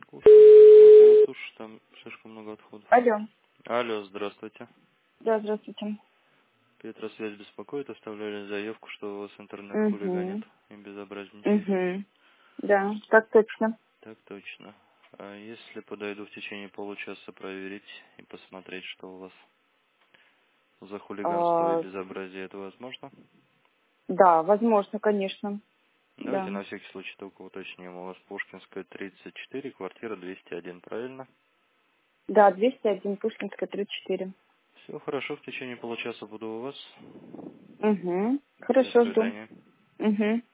Слушай, там слишком много отходов. Алло. Алло, здравствуйте. Да, здравствуйте. Петросвязь беспокоит, оставляли заявку, что у вас интернет хулиганит Угу. и безобразничает. Угу. Да, так точно. Так точно. А если подойду в течение получаса проверить и посмотреть, что у вас за хулиганство и А, безобразие, это возможно? да, возможно, конечно. Давайте Да. на всякий случай только уточним. У вас Пушкинская, 34, квартира 201, правильно? Да, 201, Пушкинская, 34. Все хорошо, в течение получаса буду у вас. Угу. До Хорошо, жду. свидания. Угу.